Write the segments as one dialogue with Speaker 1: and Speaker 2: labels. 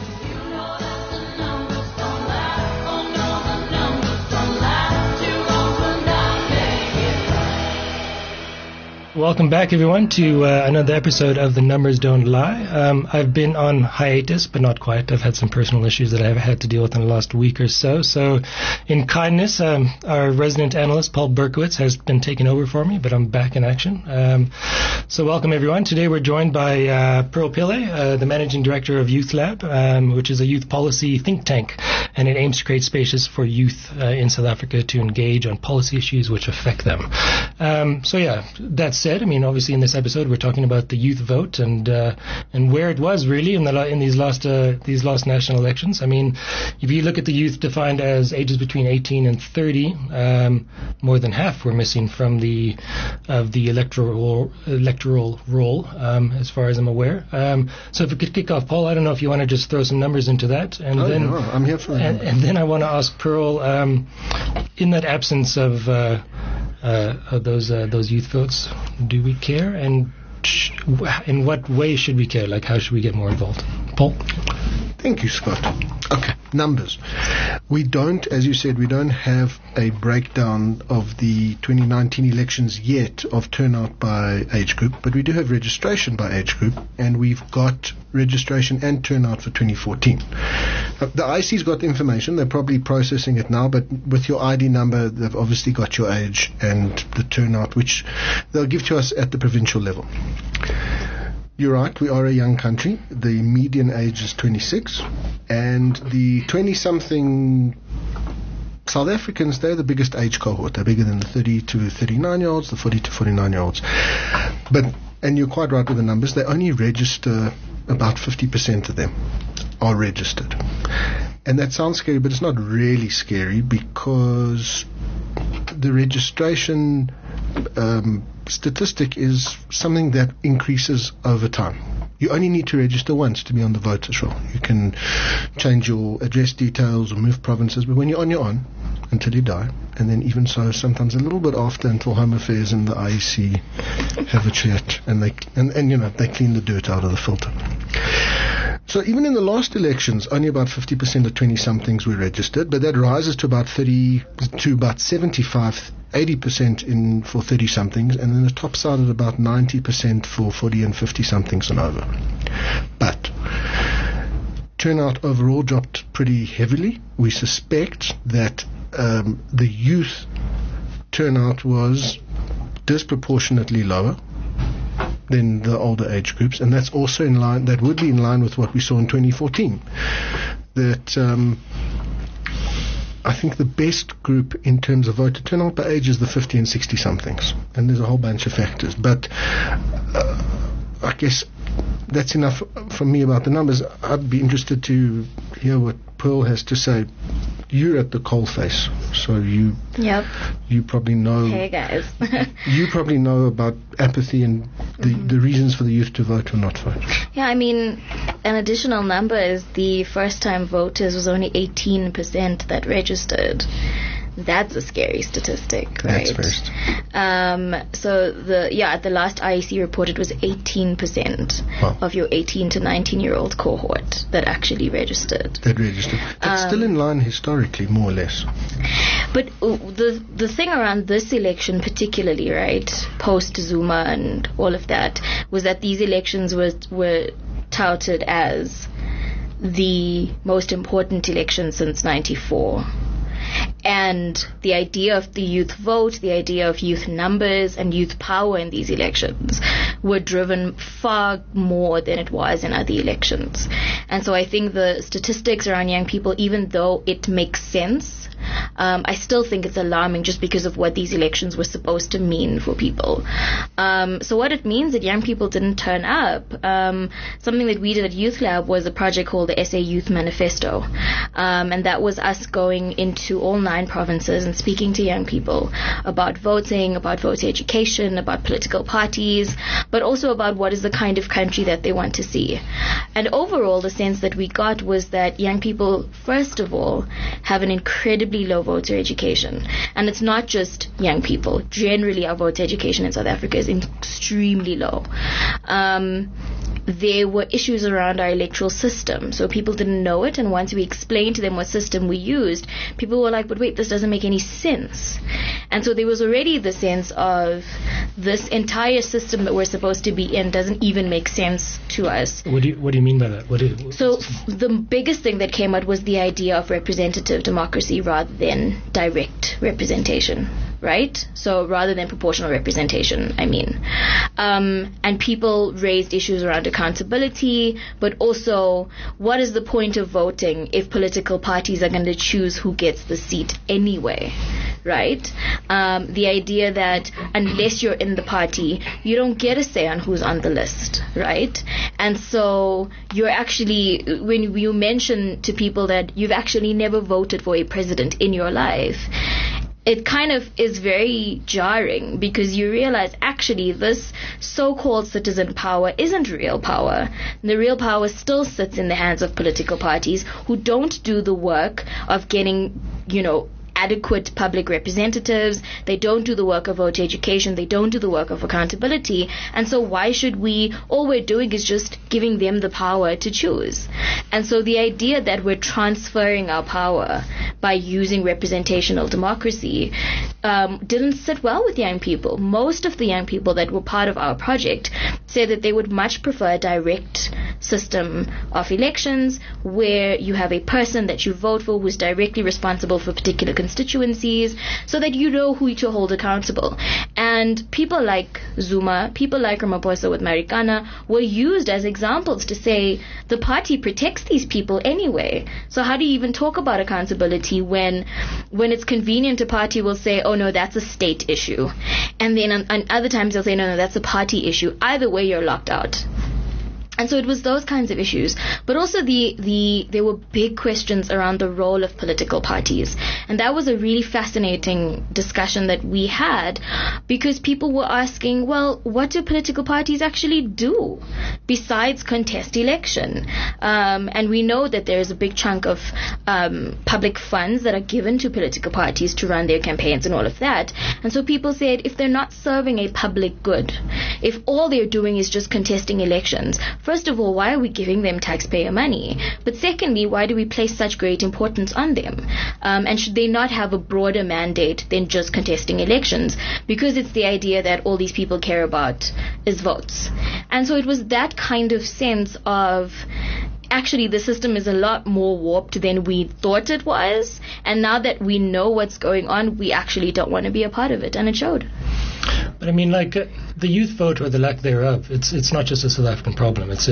Speaker 1: Welcome back, everyone, to another episode of The Numbers Don't Lie. I've been on hiatus, but not quite. I've had some personal issues that I've had to deal with in the last week or so. So, in kindness, our resident analyst, Paul Berkowitz, has been taking over for me, but I'm back in action. So welcome, everyone. Today we're joined by Pearl Pillay, the Managing Director of Youth Lab, which is a youth policy think tank, and it aims to create spaces for youth in South Africa to engage on policy issues which affect them. That said, I mean, obviously in this episode we're talking about the youth vote and where it was really in these last national elections. I mean, if you look at the youth defined as ages between 18 and 30, more than half were missing from the electoral roll, as far as I'm aware. So if we could kick off, Paul, I don't know if you want to just throw some numbers into that, and
Speaker 2: I'm here for that.
Speaker 1: And then I want to ask Pearl, in that absence of those youth votes, do we care, and in what way should we care? Like, how should we get more involved? Paul?
Speaker 2: Thank you, Scott. Okay, numbers. We don't, as you said, we don't have a breakdown of the 2019 elections yet of turnout by age group, but we do have registration by age group, and we've got registration and turnout for 2014. The IEC's got the information. They're probably processing it now, but with your ID number, they've obviously got your age and the turnout, which they'll give to us at the provincial level. You're right, we are a young country. The median age is 26, and the 20-something South Africans, they're the biggest age cohort. They're bigger than the 30 to 39-year-olds, the 40 to 49-year-olds. And you're quite right with the numbers. They only register about 50% of them are registered. And that sounds scary, but it's not really scary because the registration statistic is something that increases over time. You only need to register once to be on the voters roll. You can change your address details or move provinces, but when you're on until you die, and then even so, sometimes a little bit after, until Home Affairs and the IEC have a chat, and they clean the dirt out of the filter. So even in the last elections, only about 50% of 20-somethings were registered, but that rises to about 75, 80% for 30-somethings, and then the top side at about 90% for 40 and 50-somethings and over. But turnout overall dropped pretty heavily. We suspect that the youth turnout was disproportionately lower than the older age groups, and that's also in line. That would be in line with what we saw in 2014. That I think the best group in terms of voter turnout by age is the 50 and 60-somethings, and there's a whole bunch of factors. But I guess that's enough from me about the numbers. I'd be interested to hear what Pearl has to say. You're at the coalface, so you probably know.
Speaker 3: Hey guys.
Speaker 2: You probably know about apathy and the reasons for the youth to vote or not vote.
Speaker 3: Yeah, I mean, an additional number is the first-time voters was only 18% that registered. That's a scary statistic, right?
Speaker 2: That's first.
Speaker 3: So the last IEC report, it was 18% of your 18 to 19-year-old cohort that actually registered.
Speaker 2: That's still in line historically, more or less.
Speaker 3: But the thing around this election particularly, right, post-Zuma and all of that, was that these elections were touted as the most important election since 94. And the idea of the youth vote, the idea of youth numbers and youth power in these elections were driven far more than it was in other elections. And so I think the statistics around young people, even though it makes sense, I still think it's alarming just because of what these elections were supposed to mean for people. So what it means that young people didn't turn up, something that we did at Youth Lab was a project called the SA Youth Manifesto. And that was us going into all 9 provinces and speaking to young people about voting, about voter education, about political parties, but also about what is the kind of country that they want to see. And overall, the sense that we got was that young people, first of all, have an incredibly low voter education. And it's not just young people. Generally, our voter education in South Africa is extremely low. there were issues around our electoral system. So people didn't know it, and once we explained to them what system we used, people were like, but wait, this doesn't make any sense. And so there was already the sense of this entire system that we're supposed to be in doesn't even make sense to us.
Speaker 1: What do you mean by that?
Speaker 3: So the biggest thing that came out was the idea of representative democracy rather than direct representation. Right? So rather than proportional representation, I mean. And people raised issues around accountability, but also what is the point of voting if political parties are going to choose who gets the seat anyway? Right? The idea that unless you're in the party, you don't get a say on who's on the list, right? And so you're actually, when you mention to people that you've actually never voted for a president in your life, it kind of is very jarring, because you realize actually this so-called citizen power isn't real power. The real power still sits in the hands of political parties who don't do the work of getting, adequate public representatives. They don't do the work of voter education. They don't do the work of accountability. And so why should we, all we're doing is just giving them the power to choose. And so the idea that we're transferring our power by using representational democracy didn't sit well with young people. Most of the young people that were part of our project said that they would much prefer a direct system of elections where you have a person that you vote for who's directly responsible for particular constituencies, so that you know who to hold accountable. And people like Zuma, people like Ramaphosa with Marikana were used as examples to say the party protects these people anyway. So how do you even talk about accountability when it's convenient, a party will say, oh no, that's a state issue. And then on other times they'll say, no, that's a party issue. Either way, you're locked out. And so it was those kinds of issues. But also there were big questions around the role of political parties. And that was a really fascinating discussion that we had, because people were asking, well, what do political parties actually do besides contest election? And we know that there is a big chunk of public funds that are given to political parties to run their campaigns and all of that. And so people said, if they're not serving a public good, if all they're doing is just contesting elections, first of all, why are we giving them taxpayer money? But secondly, why do we place such great importance on them? And should they not have a broader mandate than just contesting elections? Because it's the idea that all these people care about is votes. And so it was that kind of sense of, actually, the system is a lot more warped than we thought it was. And now that we know what's going on, we actually don't want to be a part of it. And it showed.
Speaker 1: But I mean, like the youth vote or the lack thereof, it's not just a South African problem. It's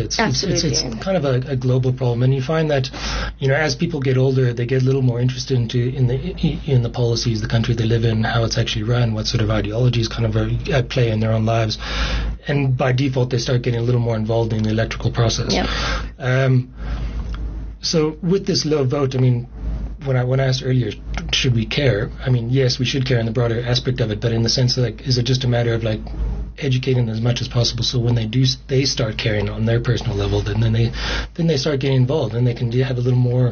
Speaker 1: kind of a global problem. And you find that, as people get older, they get a little more interested in the policies, the country they live in, how it's actually run, what sort of ideologies kind of are at play in their own lives. And by default, they start getting a little more involved in the electoral process.
Speaker 3: Yeah.
Speaker 1: So with this low vote, I mean, when I asked earlier, should we care? I mean, yes, we should care in the broader aspect of it, but in the sense that, is it just a matter of educating them as much as possible, so when they start caring on their personal level, then they start getting involved, and they can have a little more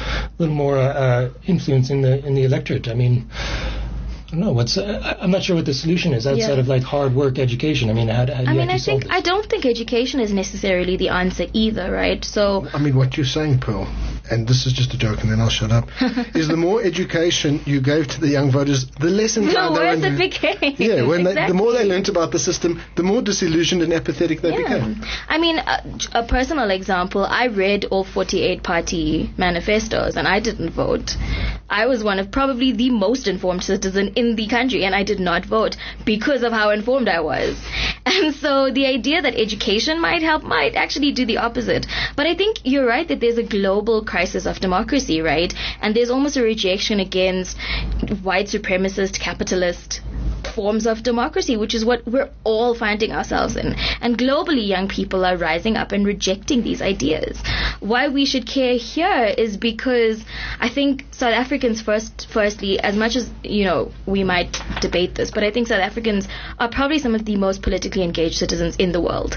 Speaker 1: influence in the electorate. I mean, I don't know. I'm not sure what the solution is outside of hard work education. I mean, how do you solve this?
Speaker 3: I don't think education is necessarily the answer either, right? So
Speaker 2: I mean, what you're saying, Pearl, and this is just a joke, and then I'll shut up, is the more education you gave to the young voters, the less inclined
Speaker 3: they were. It became.
Speaker 2: Yeah, the more they learnt about the system, the more disillusioned and apathetic they became.
Speaker 3: I mean, a personal example, I read all 48 party manifestos, and I didn't vote. I was one of probably the most informed citizen in the country, and I did not vote because of how informed I was. And so the idea that education might help might actually do the opposite. But I think you're right that there's a global crisis of democracy, right? And there's almost a rejection against white supremacist, capitalist forms of democracy, which is what we're all finding ourselves in. And globally, young people are rising up and rejecting these ideas. Why we should care here is because I think South Africans, firstly, as much as, we might debate this, but I think South Africans are probably some of the most politically engaged citizens in the world.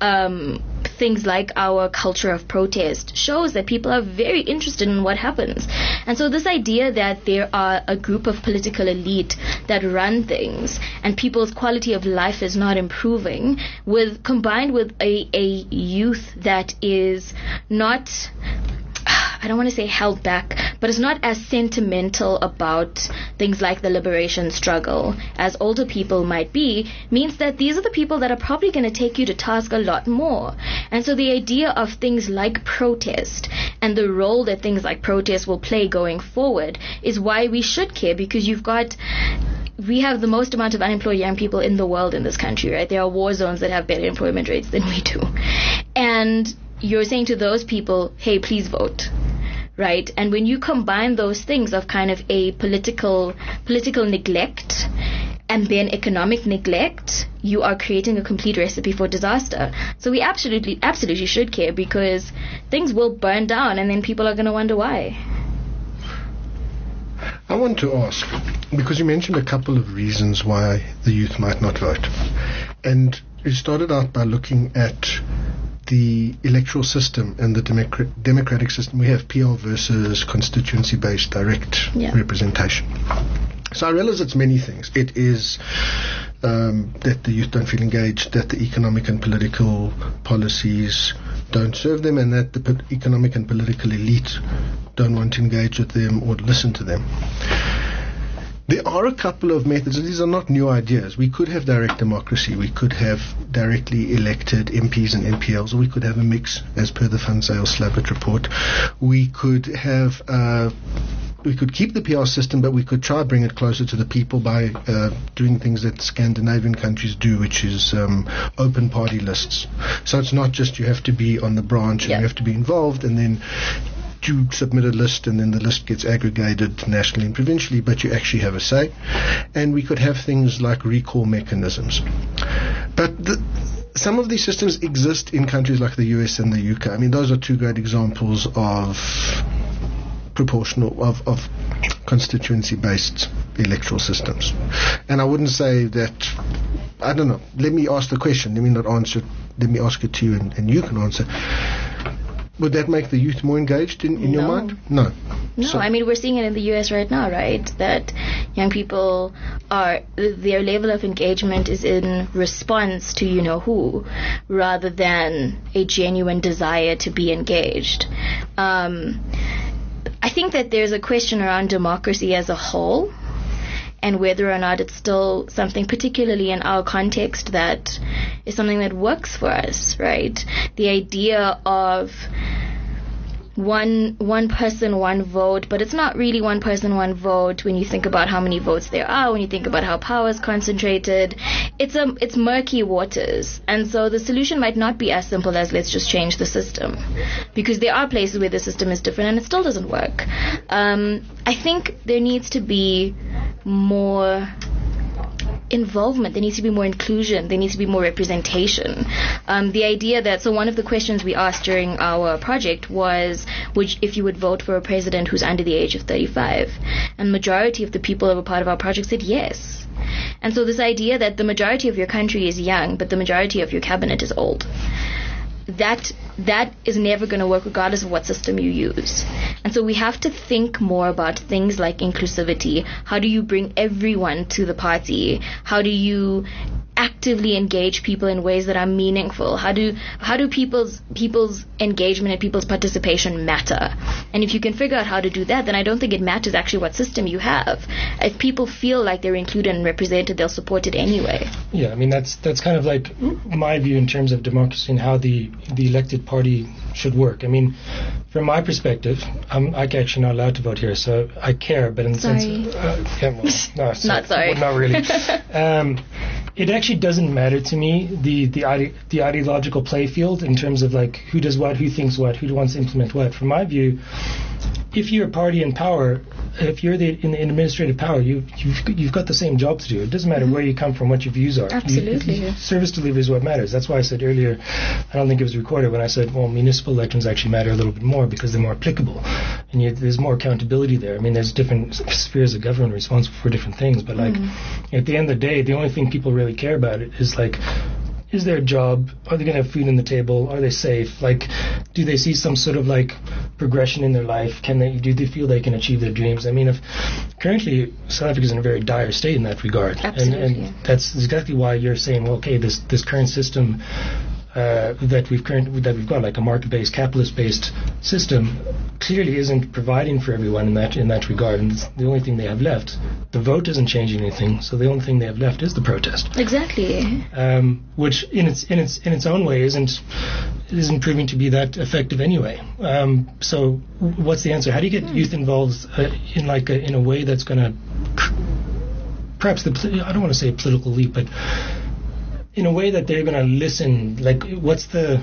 Speaker 3: Things like our culture of protest shows that people are very interested in what happens. And so this idea that there are a group of political elite that run things things, and people's quality of life is not improving, combined with a youth that is not, I don't want to say held back, but it's not as sentimental about things like the liberation struggle as older people might be, means that these are the people that are probably going to take you to task a lot more. And so the idea of things like protest and the role that things like protest will play going forward is why we should care, because we have the most amount of unemployed young people in the world in this country, right? There are war zones that have better employment rates than we do. And you're saying to those people, hey, please vote, right? And when you combine those things of kind of a political neglect and then economic neglect, you are creating a complete recipe for disaster. So we absolutely should care, because things will burn down and then people are going to wonder why.
Speaker 2: I want to ask, because you mentioned a couple of reasons why the youth might not vote. And you started out by looking at the electoral system and the democratic system. We have PR versus constituency-based direct representation. So I realize it's many things. It is that the youth don't feel engaged, that the economic and political policies don't serve them, and that the economic and political elite don't want to engage with them or listen to them. There are a couple of methods. These are not new ideas. We could have direct democracy. We could have directly elected MPs and MPLs, or we could have a mix, as per the Van Zyl-Slabbert report. We could have we could keep the PR system, but we could try to bring it closer to the people by doing things that Scandinavian countries do, which is open party lists. So it's not just you have to be on the branch and you have to be involved, and then you submit a list and then the list gets aggregated nationally and provincially, but you actually have a say. And we could have things like recall mechanisms. But some of these systems exist in countries like the US and the UK. I mean, those are two great examples of of constituency-based electoral systems. And I wouldn't say that, I don't know, let me ask the question, let me not answer it, let me ask it to you and you can answer. Would that make the youth more engaged in your mind? No.
Speaker 3: No, I mean, we're seeing it in the US right now, right? That young people their level of engagement is in response to you-know-who, rather than a genuine desire to be engaged. I think that there's a question around democracy as a whole, and whether or not it's still something, particularly in our context, that is something that works for us, right? The idea of one person, one vote, but it's not really one person, one vote when you think about how many votes there are, when you think about how power is concentrated. It's murky waters. And so the solution might not be as simple as let's just change the system, because there are places where the system is different and it still doesn't work. I think there needs to be more involvement, there needs to be more inclusion, there needs to be more representation. The idea that, so one of the questions we asked during our project was, if you would vote for a president who's under the age of 35, and majority of the people who were part of our project said yes. And so this idea that the majority of your country is young, but the majority of your cabinet is old, that is never going to work regardless of what system you use. And so we have to think more about things like inclusivity. How do you bring everyone to the party? How do you actively engage people in ways that are meaningful? How do people's engagement and people's participation matter? And if you can figure out how to do that, then I don't think it matters actually what system you have. If people feel like they're included and represented, they'll support it anyway.
Speaker 1: Yeah, I mean that's kind of like my view in terms of democracy and how the elected party should work. I mean, from my perspective, I'm actually not allowed to vote here, so I care, but in the sense
Speaker 3: not sorry.
Speaker 1: Well, not really. It actually doesn't matter to me, the ideological play field in terms of like who does what, who thinks what, who wants to implement what. From my view, if you're a party in power, if you're in the administrative power, you've got the same job to do. It doesn't matter where you come from, what your views are.
Speaker 3: Absolutely.
Speaker 1: Service delivery is what matters. That's why I said earlier, I don't think it was recorded, when I said, well, municipal elections actually matter a little bit more because they're more applicable. And there's more accountability there. I mean, there's different spheres of government responsible for different things. But like, at the end of the day, the only thing people really care about is like, is there a job? Are they going to have food on the table? Are they safe? Like, do they see some sort of like progression in their life? Do they feel they can achieve their dreams? I mean, if currently South Africa is in a very dire state in that regard, and that's exactly why you're saying, well, okay, this current system that we've got, like a market-based, capitalist-based system, clearly isn't providing for everyone in that regard. And the only thing they have left, the vote isn't changing anything. So the only thing they have left is the protest.
Speaker 3: Exactly.
Speaker 1: Which in its own way isn't proving to be that effective anyway. So what's the answer? How do you get youth involved in a way that's going to perhaps I don't want to say a political leap, but in a way that they're going to listen? Like, what's the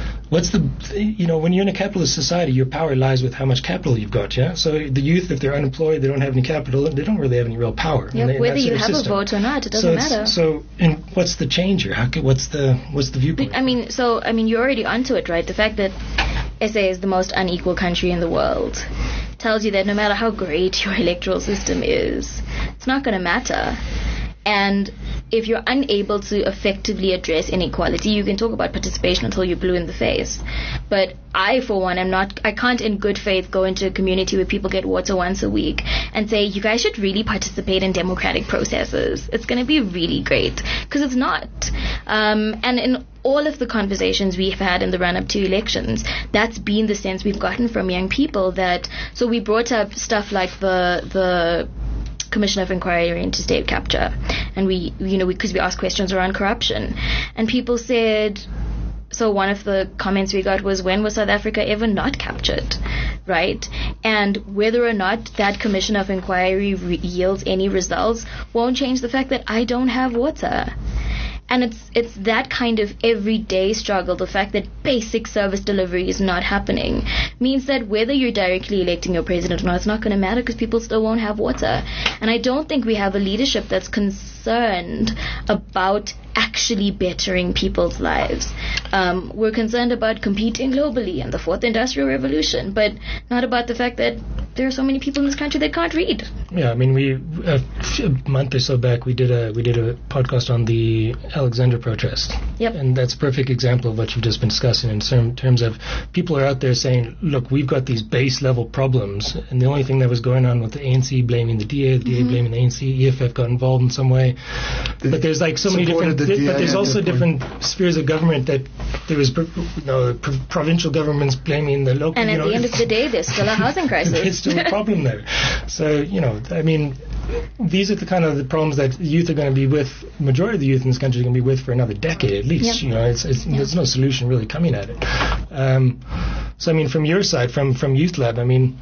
Speaker 1: when you're in a capitalist society, your power lies with how much capital you've got, yeah? So the youth, if they're unemployed, they don't have any capital, they don't really have any real power.
Speaker 3: Yep, whether you have a vote or not, it doesn't matter.
Speaker 1: So, and what's the change here? What's the viewpoint?
Speaker 3: I mean, you're already onto it, right? The fact that SA is the most unequal country in the world tells you that no matter how great your electoral system is, it's not going to matter. And if you're unable to effectively address inequality, you can talk about participation until you're blue in the face. But I, for one, I can't in good faith go into a community where people get water once a week and say, you guys should really participate in democratic processes. It's going to be really great. Because it's not. And in all of the conversations we've had in the run-up to elections, that's been the sense we've gotten from young people. So we brought up stuff like the Commission of Inquiry into State Capture, and because we asked questions around corruption, and people said, so one of the comments we got was, when was South Africa ever not captured, right? And whether or not that Commission of Inquiry yields any results won't change the fact that I don't have water. And it's that kind of everyday struggle, the fact that basic service delivery is not happening, means that whether you're directly electing your president or not, it's not going to matter because people still won't have water. And I don't think we have a leadership that's concerned about actually bettering people's lives. We're concerned about competing globally and the fourth industrial revolution, but not about the fact that there are so many people in this country that can't read.
Speaker 1: Yeah, I mean, a month or so back we did a podcast on the Alexandra protest.
Speaker 3: Yep.
Speaker 1: And that's a perfect example of what you've just been discussing in terms of people are out there saying, look, we've got these base level problems, and the only thing that was going on with the ANC blaming the DA blaming the ANC, EFF got involved in some way. But there's like so many different, but there's also different spheres of government that there was provincial governments blaming the local.
Speaker 3: And at the end of the day, there's still a housing crisis.
Speaker 1: There's still a problem there. So, I mean, these are the kind of the problems that youth are going to be with, majority of the youth in this country are going to be with for another decade at least.
Speaker 3: Yep.
Speaker 1: There's no solution really coming at it. So, I mean, from your side, from Youth Lab, I mean,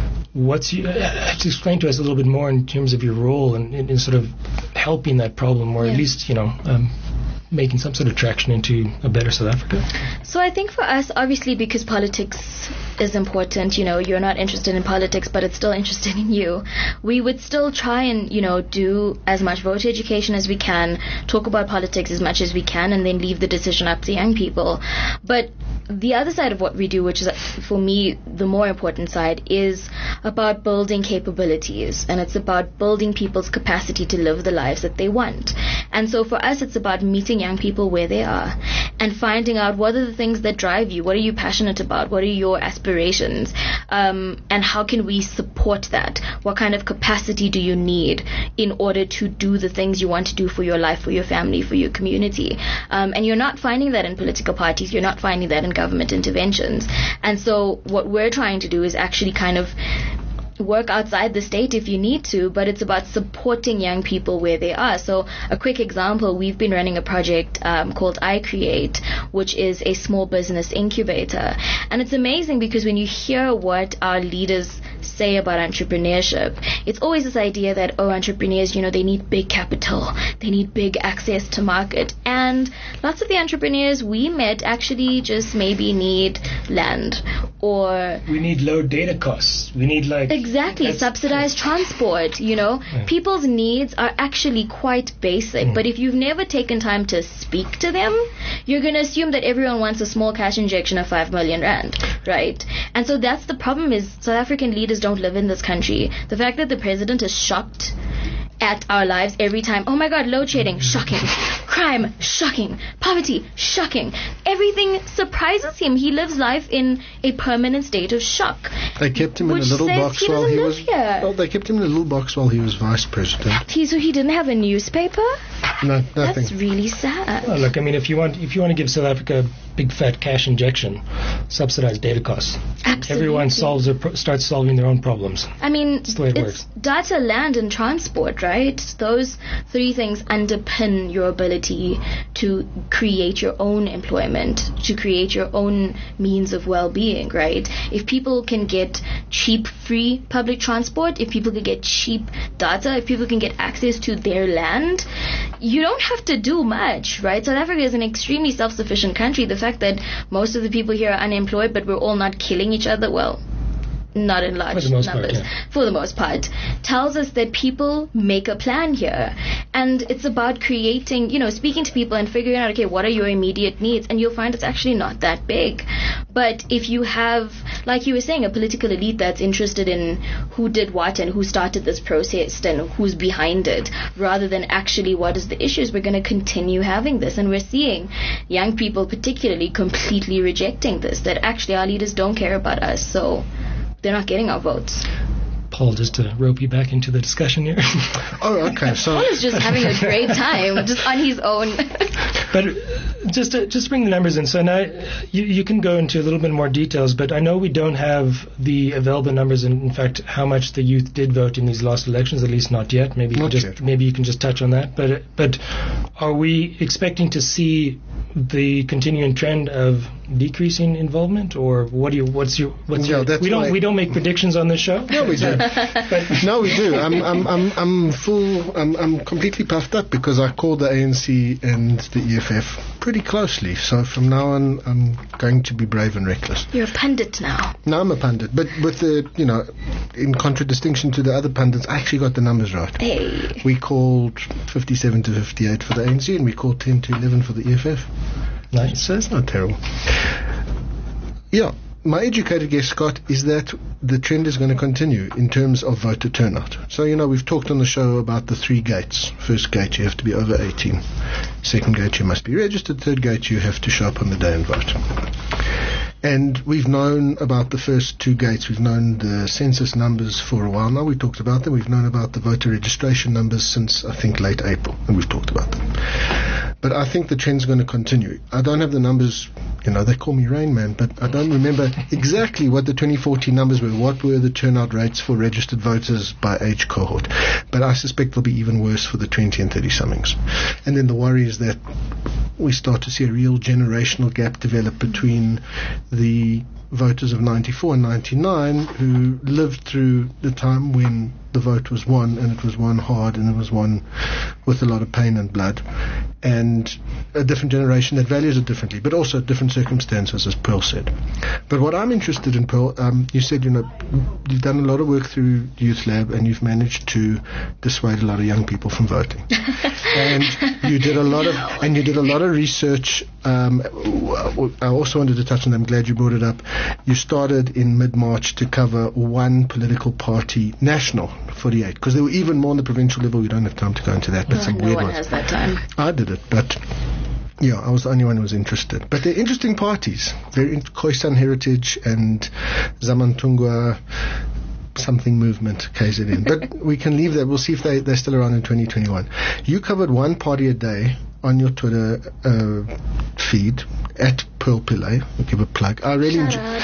Speaker 1: to explain to us a little bit more in terms of your role in sort of helping that problem, or at least, making some sort of traction into a better South Africa?
Speaker 3: So I think for us, obviously, because politics is important, you're not interested in politics, but it's still interested in you. We would still try and, do as much voter education as we can, talk about politics as much as we can, and then leave the decision up to young people. But the other side of what we do, which is, for me, the more important side, is about building capabilities, and it's about building people's capacity to live the lives that they want. And so for us, it's about meeting young people where they are and finding out what are the things that drive you, what are you passionate about, what are your aspirations, and how can we support that? What kind of capacity do you need in order to do the things you want to do for your life, for your family, for your community? And you're not finding that in political parties, you're not finding that in government interventions. And so what we're trying to do is actually kind of work outside the state if you need to, but it's about supporting young people where they are. So a quick example, we've been running a project called iCreate, which is a small business incubator. And it's amazing because when you hear what our leaders say about entrepreneurship, it's always this idea that, entrepreneurs, they need big capital, they need big access to market. And lots of the entrepreneurs we met actually just maybe need land, or
Speaker 1: we need low data costs. We need
Speaker 3: exactly subsidized transport. People's needs are actually quite basic, but if you've never taken time to speak to them, you're going to assume that everyone wants a small cash injection of 5 million rand, right? And so that's the problem, is South African leaders don't live in this country. The fact that the president is shocked at our lives every time, oh my God, load shedding, shocking, Crime, shocking. Poverty, shocking. Everything surprises him. He lives life in a permanent state of shock.
Speaker 2: They kept him in a
Speaker 3: Which
Speaker 2: little
Speaker 3: says
Speaker 2: box
Speaker 3: he
Speaker 2: while
Speaker 3: doesn't
Speaker 2: he
Speaker 3: live
Speaker 2: was.
Speaker 3: here.
Speaker 2: Well, they kept him in a little box while he was vice president.
Speaker 3: So he didn't have a newspaper?
Speaker 2: No, nothing.
Speaker 3: That's really sad.
Speaker 1: Well, look, I mean, if you want to give South Africa a big fat cash injection, subsidize data costs.
Speaker 3: Absolutely.
Speaker 1: Everyone starts solving their own problems.
Speaker 3: I mean,
Speaker 1: That's the way it works.
Speaker 3: Data, land, and transport, right? Those three things underpin your ability to create your own employment, to create your own means of well-being, right? If people can get cheap, free public transport, if people can get cheap data, if people can get access to their land, you don't have to do much, right? South Africa is an extremely self-sufficient country. The fact that most of the people here are unemployed, but we're all not killing each other, well, not in large numbers, for the most part, tells us that people make a plan here. And it's about creating, speaking to people and figuring out, okay, what are your immediate needs? And you'll find it's actually not that big. But if you have, like you were saying, a political elite that's interested in who did what and who started this process and who's behind it, rather than actually what is the issues, we're going to continue having this. And we're seeing young people particularly completely rejecting this, that actually our leaders don't care about us. So they're not getting our votes.
Speaker 1: Paul, just to rope you back into the discussion here.
Speaker 2: Oh, okay. So
Speaker 3: Paul is just having a great time, just on his own.
Speaker 1: But just to bring the numbers in, so now you can go into a little bit more details, but I know we don't have the available numbers, and in fact, how much the youth did vote in these last elections, at least not yet. Maybe you can just touch on that. But are we expecting to see the continuing trend of decreasing involvement, or what's your we don't make predictions on this show?
Speaker 2: No, we do. No, we do. I'm completely puffed up because I called the ANC and the EFF pretty closely. So from now on, I'm going to be brave and reckless.
Speaker 3: You're a pundit now.
Speaker 2: No, I'm a pundit, but with the in contradistinction to the other pundits, I actually got the numbers right.
Speaker 3: Hey.
Speaker 2: We called 57 to 58 for the ANC, and we called 10 to 11 for the EFF.
Speaker 1: Nice.
Speaker 2: So it's not terrible. Yeah. My educated guess, Scott, is that the trend is going to continue in terms of voter turnout. So, we've talked on the show about the 3 gates. First gate, you have to be over 18. Second gate, you must be registered. Third gate, you have to show up on the day and vote. And we've known about the first 2 gates. We've known the census numbers for a while now. We talked about them. We've known about the voter registration numbers since, I think, late April, and we've talked about them. But I think the trend's going to continue. I don't have the numbers, they call me Rain Man, but I don't remember exactly what the 2014 numbers were. What were the turnout rates for registered voters by age cohort? But I suspect they'll be even worse for the 20 and 30-somethings. And then the worry is that we start to see a real generational gap develop between the voters of 94 and 99 who lived through the time when the vote was won, and it was won hard, and it was won with a lot of pain and blood, and a different generation that values it differently, but also different circumstances, as Pearl said. But what I'm interested in, Pearl, you said, you've done a lot of work through Youth Lab, and you've managed to dissuade a lot of young people from voting. And you did a lot of research. I also wanted to touch on that. I'm glad you brought it up. You started in mid-March to cover one political party, national, 48, because there were even more on the provincial level. We don't have time to go into that, but some weird ones.
Speaker 3: No one has that time.
Speaker 2: I did it, but yeah, I was the only one who was interested. But they're interesting parties. They're Khoisan Heritage and Zamantungwa something movement, KZN. But we can leave that. We'll see if they're still around in 2021. You covered one party a day on your Twitter feed at Pearl Pillay. I'll give a plug. I really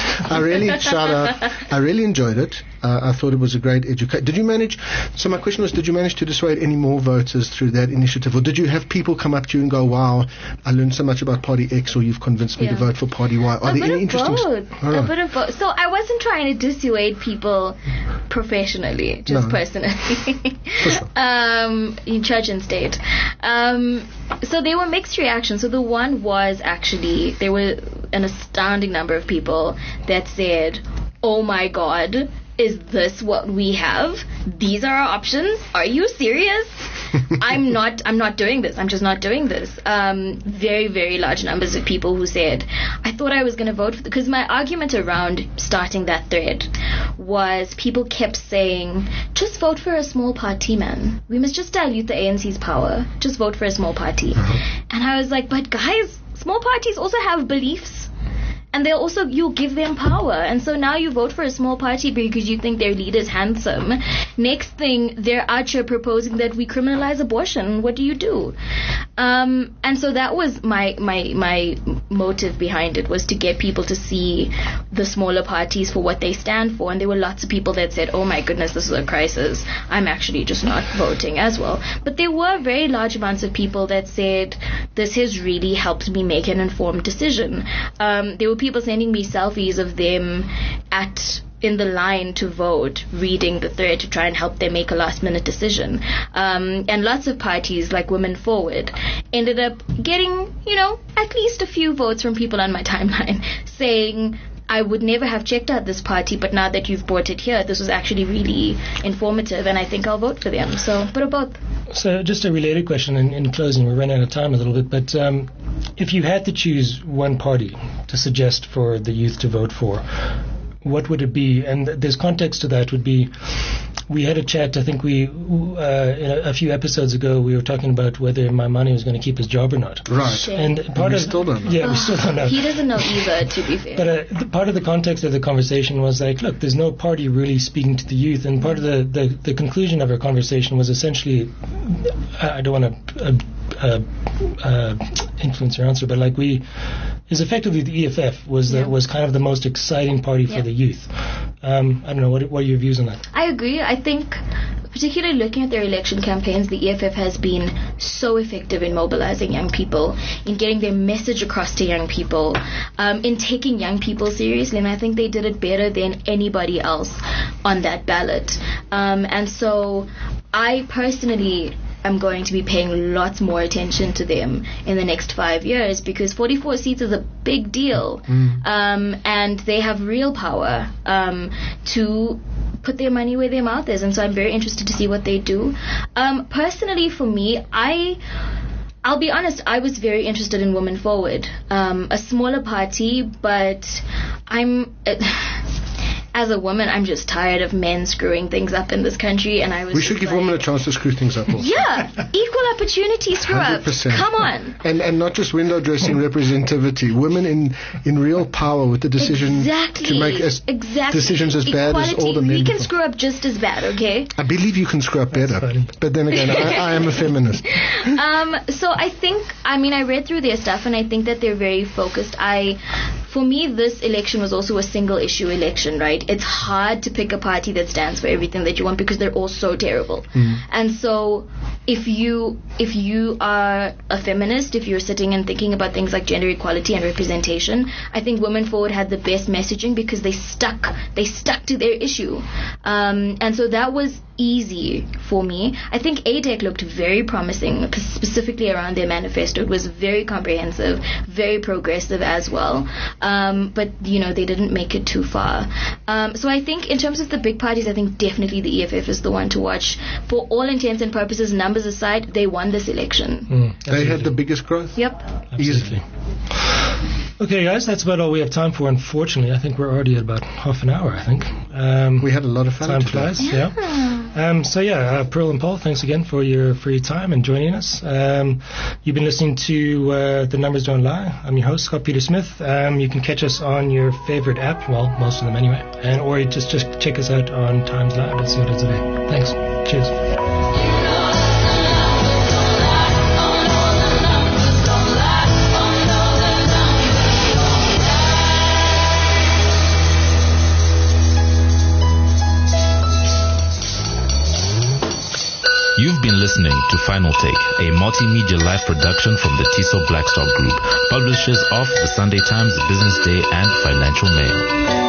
Speaker 2: enjoyed it. I thought it was a great education. Did you manage? So my question was, did you manage to dissuade any more voters through that initiative, or did you have people come up to you and go, "Wow, I learned so much about Party X," or "You've convinced me to vote for Party Y"? Are there any interesting?
Speaker 3: A bit of both. So I wasn't trying to dissuade people professionally, just personally.
Speaker 2: For sure.
Speaker 3: In church and state. So they were mixed reactions. So the one was actually, there were an astounding number of people that said, "Oh my God, is this what we have? These are our options? Are you serious? I'm not doing this. I'm just not doing this." Very, very large numbers of people who said, "I thought I was going to vote for," because my argument around starting that thread was people kept saying, "Just vote for a small party, man. We must just dilute the ANC's power. Just vote for a small party." And I was like, but guys, small parties also have beliefs. And they'll also, you'll give them power. And so now you vote for a small party because you think their leader's handsome. Next thing, they're out here proposing that we criminalize abortion. What do you do? And so that was my motive behind it, was to get people to see the smaller parties for what they stand for. And there were lots of people that said, oh my goodness, this is a crisis. I'm actually just not voting as well. But there were very large amounts of people that said, this has really helped me make an informed decision. There were people sending me selfies of them in the line to vote, reading the thread to try and help them make a last-minute decision. And lots of parties, like Women Forward, ended up getting, at least a few votes from people on my timeline saying, I would never have checked out this party, but now that you've brought it here, this was actually really informative, and I think I'll vote for them. So, but both.
Speaker 1: So, just a related question in closing. We're running out of time a little bit, but if you had to choose one party to suggest for the youth to vote for, what would it be? And there's context to that. Would be, we had a chat, I think a few episodes ago, we were talking about whether Maimane was going to keep his job or not.
Speaker 2: Right.
Speaker 1: And
Speaker 2: we still don't know.
Speaker 1: Yeah, we still don't know.
Speaker 3: He doesn't know either, to be fair.
Speaker 1: But part of the context of the conversation was like, look, there's no party really speaking to the youth. And part of the conclusion of our conversation was essentially, I don't want to influence your answer, but is effectively the EFF was kind of the most exciting party for the youth. I don't know, what are your views on that?
Speaker 3: I agree. I think, particularly looking at their election campaigns, the EFF has been so effective in mobilizing young people, in getting their message across to young people, in taking young people seriously, and I think they did it better than anybody else on that ballot. And so I personally am going to be paying lots more attention to them in the next 5 years, because 44 seats is a big deal. And they have real power to put their money where their mouth is, and so I'm very interested to see what they do. Personally, for me, I'll be honest, I was very interested in Women Forward, a smaller party, but as a woman, I'm just tired of men screwing things up in this country, and
Speaker 2: we should give women a chance to screw things up also.
Speaker 3: Yeah, equal opportunity screw 100%. Up. Come on.
Speaker 2: And not just window dressing representativity. Women in real power with the decision to make decisions as bad as all the men.
Speaker 3: We can screw up just as bad, okay?
Speaker 2: I believe you can screw up better. But then again, I am a feminist.
Speaker 3: So I think, I read through their stuff, and I think that they're very focused. For me, this election was also a single issue election, right? It's hard to pick a party that stands for everything that you want, because they're all so terrible. And so if you are a feminist, if you're sitting and thinking about things like gender equality and representation, I think Women Forward had the best messaging, because they stuck to their issue. And so that was easy for me. I think ADEC looked very promising, specifically around their manifesto. It was very comprehensive, very progressive as well. But they didn't make it too far. So I think in terms of the big parties, I think definitely the EFF is the one to watch. For all intents and purposes, numbers aside, they won this election.
Speaker 2: They had the biggest growth?
Speaker 3: Yep.
Speaker 1: Easily. Okay, guys, that's about all we have time for, unfortunately. I think we're already at about half an hour, I think.
Speaker 2: We had a lot of fun.
Speaker 1: Time flies, yeah. Pearl and Paul, thanks again for your time and joining us. You've been listening to The Numbers Don't Lie. I'm your host, Scott Peter Smith. You can catch us on your favorite app, well, most of them anyway, or just check us out on Times Live at CO today. Thanks. Cheers.
Speaker 4: You've been listening to Final Take, a multimedia live production from the TISO Blackstock Group, publishers of the Sunday Times, Business Day, and Financial Mail.